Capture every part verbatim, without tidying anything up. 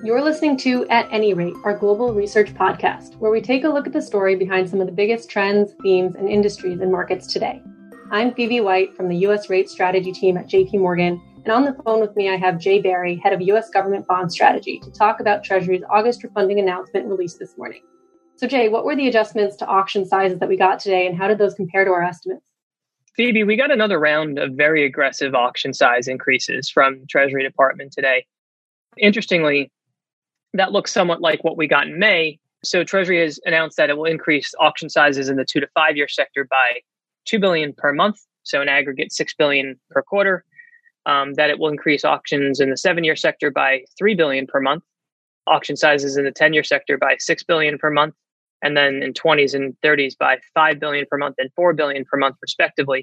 You're listening to At Any Rate, our global research podcast, where we take a look at the story behind some of the biggest trends, themes, and industries and markets today. I'm Phoebe White from the U S Rate Strategy team at J P Morgan, and on the phone with me, I have Jay Barry, head of U S Government Bond Strategy, to talk about Treasury's August refunding announcement released this morning. So Jay, what were the adjustments to auction sizes that we got today, and how did those compare to our estimates? Phoebe, we got another round of very aggressive auction size increases from the Treasury Department today. Interestingly, that looks somewhat like what we got in May. So Treasury has announced that it will increase auction sizes in the two to five year sector by two billion dollars per month, so in aggregate six billion dollars per quarter. Um, that it will increase auctions in the seven year sector by three billion dollars per month, auction sizes in the ten year sector by six billion dollars per month, and then in twenties and thirties by five billion dollars per month and four billion dollars per month, respectively.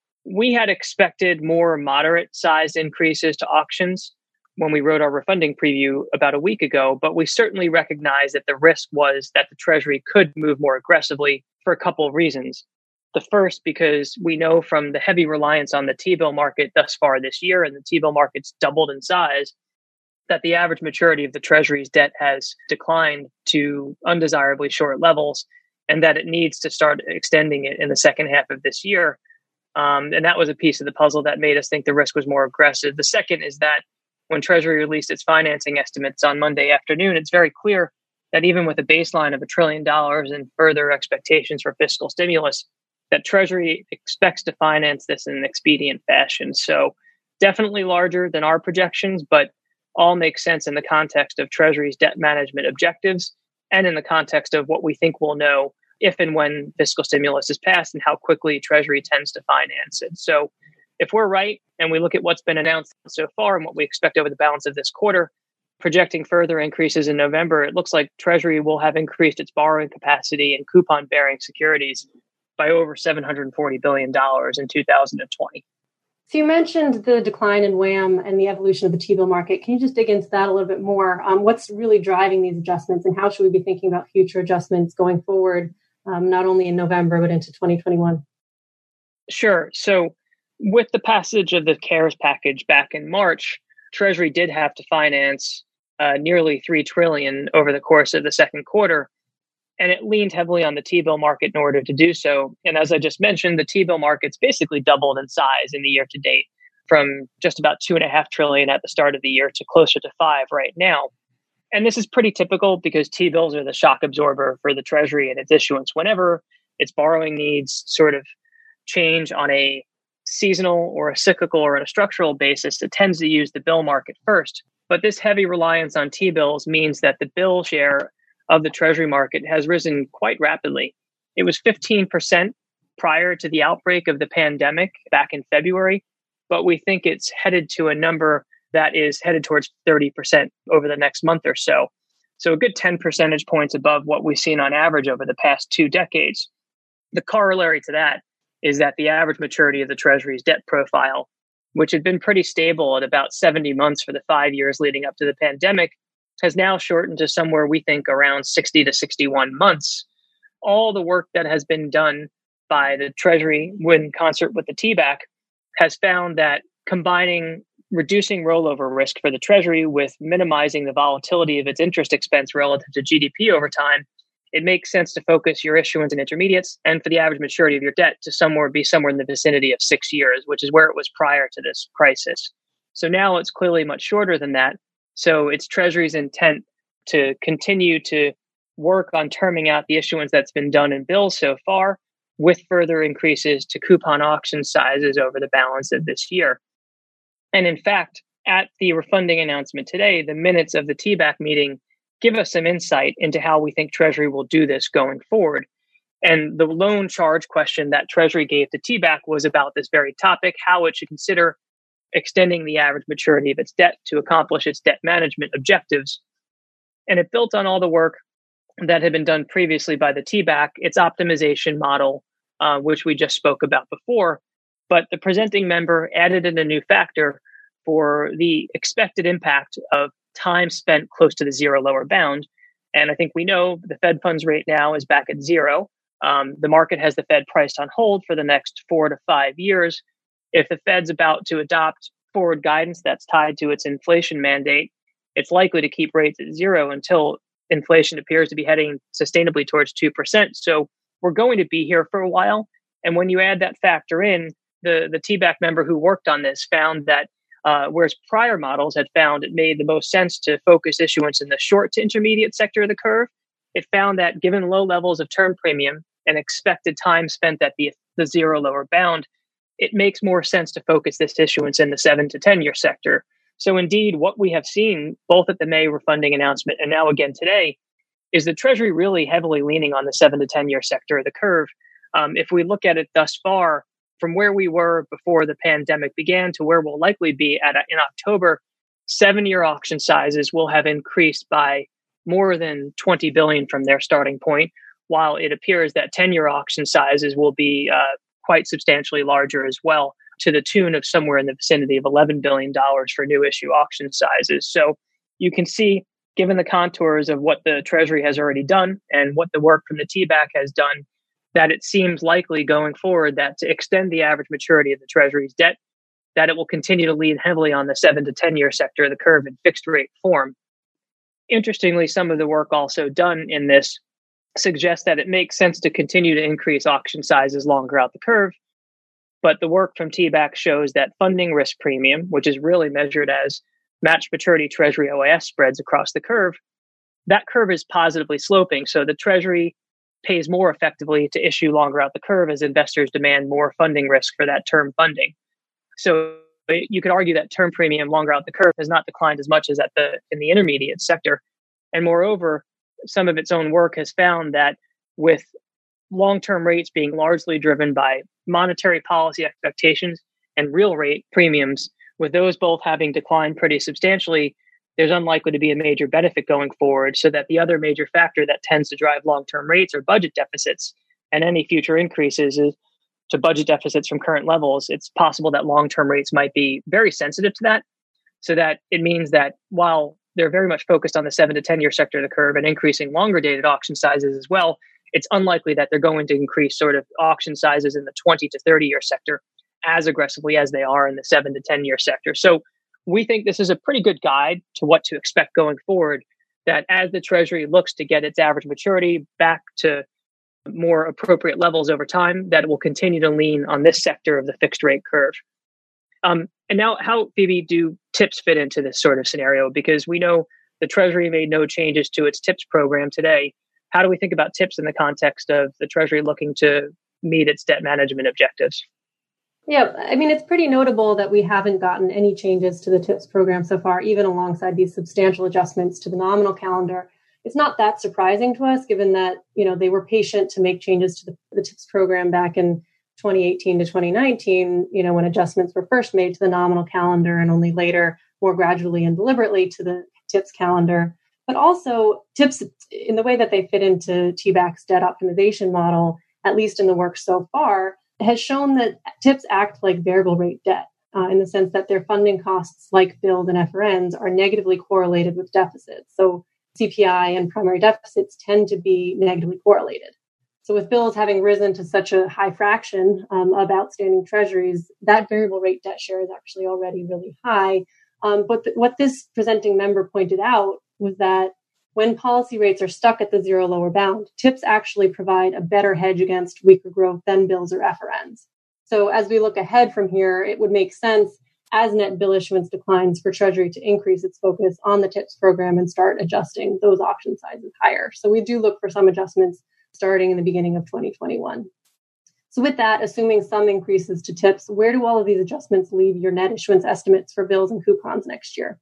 We had expected more moderate sized increases to auctions when we wrote our refunding preview about a week ago, but we certainly recognized that the risk was that the Treasury could move more aggressively for a couple of reasons. The first, because we know from the heavy reliance on the T-bill market thus far this year, and the T-bill market's doubled in size, that the average maturity of the Treasury's debt has declined to undesirably short levels, and that it needs to start extending it in the second half of this year. Um, and that was a piece of the puzzle that made us think the risk was more aggressive. The second is that when Treasury released its financing estimates on Monday afternoon, it's very clear that even with a baseline of a trillion dollars and further expectations for fiscal stimulus, that Treasury expects to finance this in an expedient fashion. So definitely larger than our projections, but all makes sense in the context of Treasury's debt management objectives and in the context of what we think we'll know if and when fiscal stimulus is passed and how quickly Treasury tends to finance it. So if we're right and we look at what's been announced so far and what we expect over the balance of this quarter, projecting further increases in November, it looks like Treasury will have increased its borrowing capacity and coupon-bearing securities by over seven hundred forty billion dollars in two thousand twenty. So you mentioned the decline in WAM and the evolution of the T-bill market. Can you just dig into that a little bit more? Um, what's really driving these adjustments, and how should we be thinking about future adjustments going forward, um, not only in November, but into twenty twenty-one? Sure. So with the passage of the CARES package back in March, Treasury did have to finance uh, nearly three trillion dollars over the course of the second quarter. And it leaned heavily on the T-bill market in order to do so. And as I just mentioned, the T-bill market's basically doubled in size in the year to date, from just about two and a half trillion at the start of the year to closer to five right now. And this is pretty typical because T-bills are the shock absorber for the Treasury and its issuance. Whenever its borrowing needs sort of change on a seasonal or a cyclical or on a structural basis, it tends to use the bill market first. But this heavy reliance on T-bills means that the bill share of the Treasury market has risen quite rapidly. It was fifteen percent prior to the outbreak of the pandemic back in February, but we think it's headed to a number that is headed towards thirty percent over the next month or so. So a good ten percentage points above what we've seen on average over the past two decades. The corollary to that is that the average maturity of the Treasury's debt profile, which had been pretty stable at about seventy months for the five years leading up to the pandemic, has now shortened to somewhere we think around sixty to sixty-one months. All the work that has been done by the Treasury in concert with the T B A C has found that combining reducing rollover risk for the Treasury with minimizing the volatility of its interest expense relative to G D P over time, it makes sense to focus your issuance and intermediates and for the average maturity of your debt to somewhere be somewhere in the vicinity of six years, which is where it was prior to this crisis. So now it's clearly much shorter than that. So it's Treasury's intent to continue to work on terming out the issuance that's been done in bills so far, with further increases to coupon auction sizes over the balance of this year. And in fact, at the refunding announcement today, the minutes of the T B A C meeting give us some insight into how we think Treasury will do this going forward. And the loan charge question that Treasury gave to T B A C was about this very topic, how it should consider extending the average maturity of its debt to accomplish its debt management objectives. And it built on all the work that had been done previously by the T B A C, its optimization model, uh, which we just spoke about before. But the presenting member added in a new factor for the expected impact of time spent close to the zero lower bound. And I think we know the Fed funds rate now is back at zero. Um, the market has the Fed priced on hold for the next four to five years. If the Fed's about to adopt forward guidance that's tied to its inflation mandate, it's likely to keep rates at zero until inflation appears to be heading sustainably towards two percent. So we're going to be here for a while. And when you add that factor in, the, the T B A C member who worked on this found that uh, whereas prior models had found it made the most sense to focus issuance in the short to intermediate sector of the curve, it found that given low levels of term premium and expected time spent at the, the zero lower bound, it makes more sense to focus this issuance in the seven to ten year sector. So indeed, what we have seen both at the May refunding announcement and now again today is the Treasury really heavily leaning on the seven to ten year sector of the curve. Um, if we look at it thus far, from where we were before the pandemic began to where we'll likely be at in October, seven year auction sizes will have increased by more than twenty billion dollars from their starting point, while it appears that ten year auction sizes will be uh, quite substantially larger as well, to the tune of somewhere in the vicinity of eleven billion dollars for new issue auction sizes. So you can see, given the contours of what the Treasury has already done and what the work from the T B A C has done, that it seems likely going forward that to extend the average maturity of the Treasury's debt, that it will continue to lean heavily on the seven to ten year sector of the curve in fixed rate form. Interestingly, some of the work also done in this suggests that it makes sense to continue to increase auction sizes longer out the curve. But the work from T B A C shows that funding risk premium, which is really measured as matched maturity Treasury O I S spreads across the curve, that curve is positively sloping. So the Treasury pays more effectively to issue longer out the curve as investors demand more funding risk for that term funding. So you could argue that term premium longer out the curve has not declined as much as at the in the intermediate sector. And moreover, some of its own work has found that with long-term rates being largely driven by monetary policy expectations and real rate premiums, with those both having declined pretty substantially, there's unlikely to be a major benefit going forward, so that the other major factor that tends to drive long-term rates are budget deficits, and any future increases is to budget deficits from current levels. It's possible that long-term rates might be very sensitive to that, so that it means that while they're very much focused on the seven to ten year sector of the curve and increasing longer dated auction sizes as well, it's unlikely that they're going to increase sort of auction sizes in the twenty to thirty year sector as aggressively as they are in the seven to ten year sector. So we think this is a pretty good guide to what to expect going forward, that as the Treasury looks to get its average maturity back to more appropriate levels over time, that it will continue to lean on this sector of the fixed rate curve. Um, and now, how, Phoebe, do TIPS fit into this sort of scenario? Because we know the Treasury made no changes to its TIPS program today. How do we think about TIPS in the context of the Treasury looking to meet its debt management objectives? Yeah, I mean, it's pretty notable that we haven't gotten any changes to the TIPS program so far, even alongside these substantial adjustments to the nominal calendar. It's not that surprising to us, given that, you know, they were patient to make changes to the, the TIPS program back in twenty eighteen to twenty nineteen, you know, when adjustments were first made to the nominal calendar and only later more gradually and deliberately to the TIPS calendar. But also TIPS, in the way that they fit into T B A C's debt optimization model, at least in the work so far, has shown that TIPS act like variable rate debt uh, in the sense that their funding costs, like bills and F R Ns, are negatively correlated with deficits. So C P I and primary deficits tend to be negatively correlated. So with bills having risen to such a high fraction um, of outstanding treasuries, that variable rate debt share is actually already really high. Um, but th- what this presenting member pointed out was that when policy rates are stuck at the zero lower bound, TIPS actually provide a better hedge against weaker growth than bills or F R Ns. So as we look ahead from here, it would make sense as net bill issuance declines for Treasury to increase its focus on the TIPS program and start adjusting those auction sizes higher. So we do look for some adjustments starting in the beginning of twenty twenty-one. So with that, assuming some increases to TIPS, where do all of these adjustments leave your net issuance estimates for bills and coupons next year?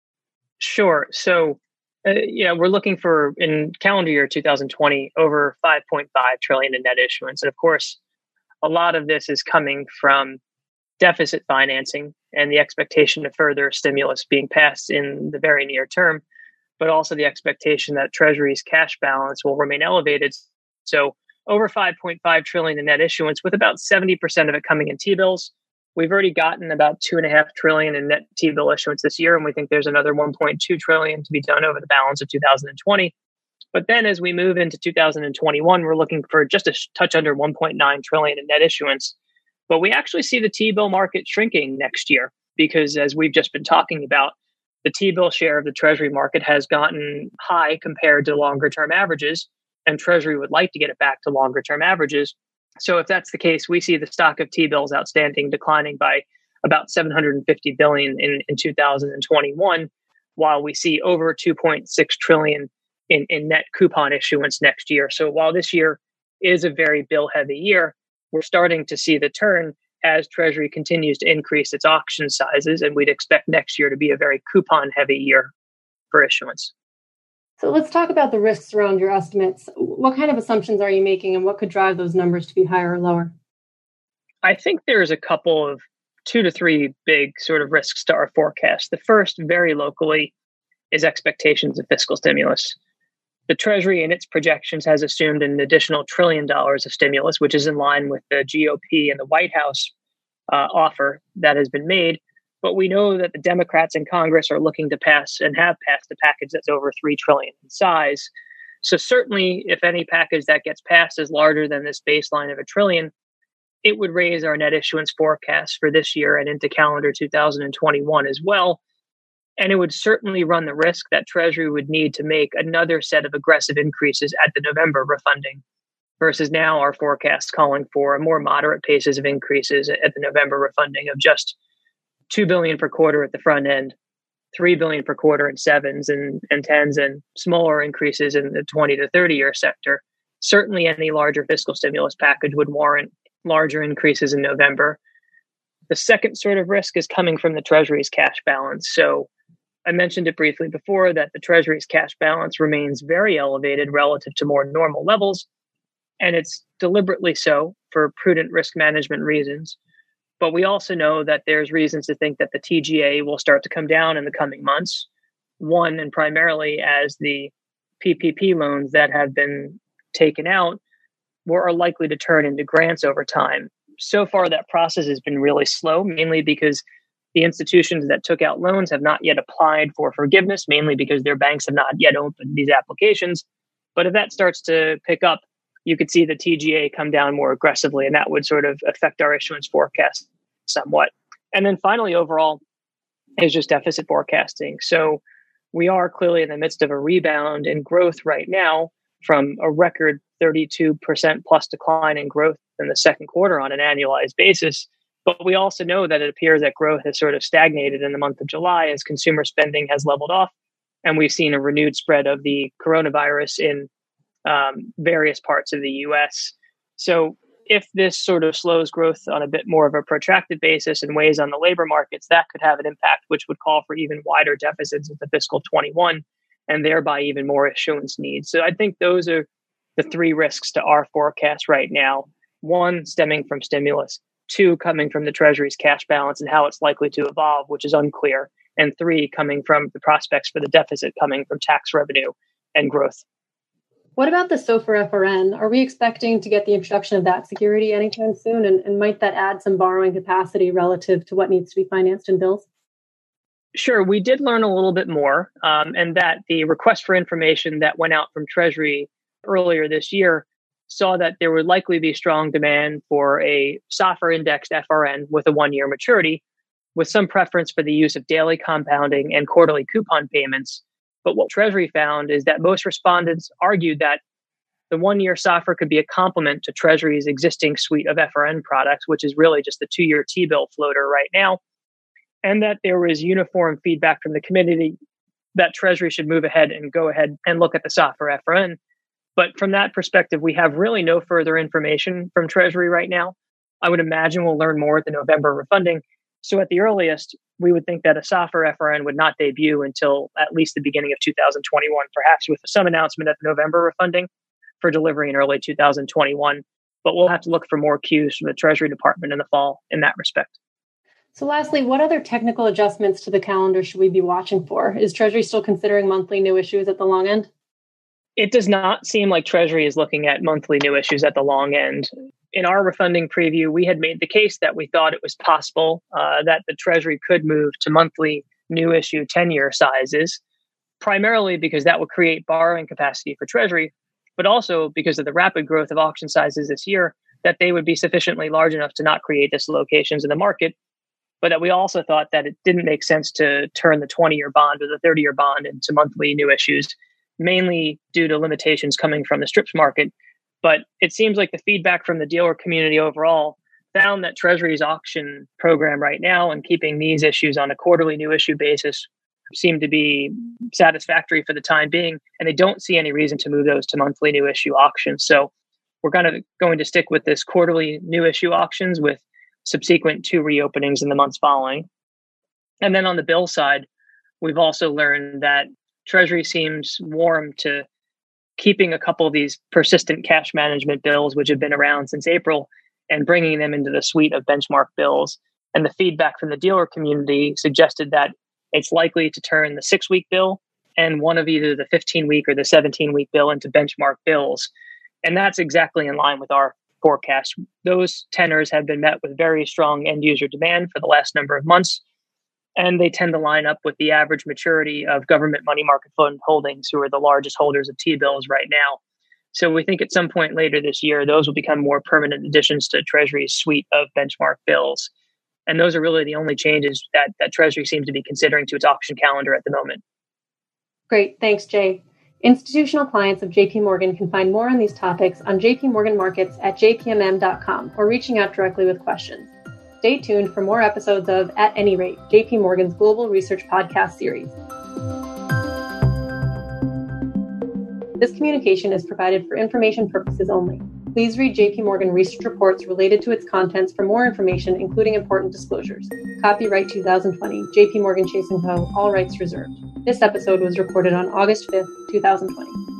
Sure. So, uh, you know, we're looking for, in calendar year two thousand twenty, over five point five trillion in net issuance. And of course, a lot of this is coming from deficit financing and the expectation of further stimulus being passed in the very near term, but also the expectation that Treasury's cash balance will remain elevated. So over five point five trillion in net issuance, with about seventy percent of it coming in T-bills. We've already gotten about two and a half trillion in net T-bill issuance this year, and we think there's another one point two trillion to be done over the balance of two thousand twenty. But then as we move into two thousand twenty-one, we're looking for just a touch under one point nine trillion in net issuance. But we actually see the T-bill market shrinking next year because, as we've just been talking about, the T-bill share of the Treasury market has gotten high compared to longer-term averages, and Treasury would like to get it back to longer-term averages. So if that's the case, we see the stock of T-bills outstanding declining by about seven hundred fifty billion dollars in, in two thousand twenty-one, while we see over two point six trillion dollars in, in net coupon issuance next year. So while this year is a very bill-heavy year, we're starting to see the turn as Treasury continues to increase its auction sizes, and we'd expect next year to be a very coupon-heavy year for issuance. So let's talk about the risks around your estimates. What kind of assumptions are you making, and what could drive those numbers to be higher or lower? I think there's a couple of two to three big sort of risks to our forecast. The first, very locally, is expectations of fiscal stimulus. The Treasury in its projections has assumed an additional trillion dollars of stimulus, which is in line with the G O P and the White House uh, offer that has been made. But we know that the Democrats in Congress are looking to pass and have passed a package that's over three trillion dollars in size. So certainly, if any package that gets passed is larger than this baseline of a trillion, it would raise our net issuance forecast for this year and into calendar two thousand twenty-one as well. And it would certainly run the risk that Treasury would need to make another set of aggressive increases at the November refunding, versus now our forecast calling for more moderate paces of increases at the November refunding of just two billion dollars per quarter at the front end, three billion dollars per quarter in sevens and, and tens, and smaller increases in the twenty to thirty year sector. Certainly any larger fiscal stimulus package would warrant larger increases in November. The second sort of risk is coming from the Treasury's cash balance. So I mentioned it briefly before that the Treasury's cash balance remains very elevated relative to more normal levels, and it's deliberately so for prudent risk management reasons. But we also know that there's reasons to think that the T G A will start to come down in the coming months. One, and primarily as the P P P loans that have been taken out were are likely to turn into grants over time. So far, that process has been really slow, mainly because the institutions that took out loans have not yet applied for forgiveness, mainly because their banks have not yet opened these applications. But if that starts to pick up, you could see the T G A come down more aggressively, and that would sort of affect our issuance forecast somewhat. And then finally, overall, is just deficit forecasting. So we are clearly in the midst of a rebound in growth right now from a record thirty-two percent plus decline in growth in the second quarter on an annualized basis. But we also know that it appears that growth has sort of stagnated in the month of July as consumer spending has leveled off. And we've seen a renewed spread of the coronavirus in um, various parts of the U S. So if this sort of slows growth on a bit more of a protracted basis and weighs on the labor markets, that could have an impact, which would call for even wider deficits into fiscal twenty-one and thereby even more issuance needs. So I think those are the three risks to our forecast right now. One, stemming from stimulus. Two, coming from the Treasury's cash balance and how it's likely to evolve, which is unclear. And three, coming from the prospects for the deficit coming from tax revenue and growth. What about the SOFR F R N? Are we expecting to get the introduction of that security anytime soon? And, and might that add some borrowing capacity relative to what needs to be financed in bills? Sure. We did learn a little bit more, um, and that the request for information that went out from Treasury earlier this year saw that there would likely be strong demand for a SOFR indexed F R N with a one-year maturity, with some preference for the use of daily compounding and quarterly coupon payments. But what Treasury found is that most respondents argued that the one-year SOFR could be a complement to Treasury's existing suite of F R N products, which is really just the two-year T-bill floater right now, and that there was uniform feedback from the committee that Treasury should move ahead and go ahead and look at the SOFR F R N. But from that perspective, we have really no further information from Treasury right now. I would imagine we'll learn more at the November refunding. So at the earliest, we would think that a SOFR F R N would not debut until at least the beginning of two thousand twenty-one, perhaps with some announcement at the November refunding for delivery in early two thousand twenty-one. But we'll have to look for more cues from the Treasury Department in the fall in that respect. So lastly, what other technical adjustments to the calendar should we be watching for? Is Treasury still considering monthly new issues at the long end? It does not seem like Treasury is looking at monthly new issues at the long end. In our refunding preview, we had made the case that we thought it was possible uh, that the Treasury could move to monthly new issue ten-year sizes, primarily because that would create borrowing capacity for Treasury, but also because of the rapid growth of auction sizes this year, that they would be sufficiently large enough to not create dislocations in the market. but that we also thought that it didn't make sense to turn the twenty-year bond or the thirty-year bond into monthly new issues, mainly due to limitations coming from the strips market. But it seems like the feedback from the dealer community overall found that Treasury's auction program right now and keeping these issues on a quarterly new issue basis seem to be satisfactory for the time being, and they don't see any reason to move those to monthly new issue auctions. So we're kind of going to stick with this quarterly new issue auctions with subsequent two reopenings in the months following. And then on the bill side, we've also learned that Treasury seems warm to keeping a couple of these persistent cash management bills, which have been around since April, and bringing them into the suite of benchmark bills. And the feedback from the dealer community suggested that it's likely to turn the six-week bill and one of either the fifteen-week or the seventeen-week bill into benchmark bills. And that's exactly in line with our forecast. Those tenors have been met with very strong end-user demand for the last number of months, and they tend to line up with the average maturity of government money market fund holdings, who are the largest holders of T-bills right now. So we think at some point later this year, those will become more permanent additions to Treasury's suite of benchmark bills. And those are really the only changes that, that Treasury seems to be considering to its auction calendar at the moment. Great. Thanks, Jay. Institutional clients of J P Morgan can find more on these topics on J P Morgan Markets at j p m m dot com or reaching out directly with questions. Stay tuned for more episodes of At Any Rate, J P Morgan's Global Research Podcast series. This communication is provided for information purposes only. Please read J P Morgan research reports related to its contents for more information, including important disclosures. Copyright twenty twenty, J P Morgan Chase and Co., all rights reserved. This episode was recorded on August fifth, twenty twenty.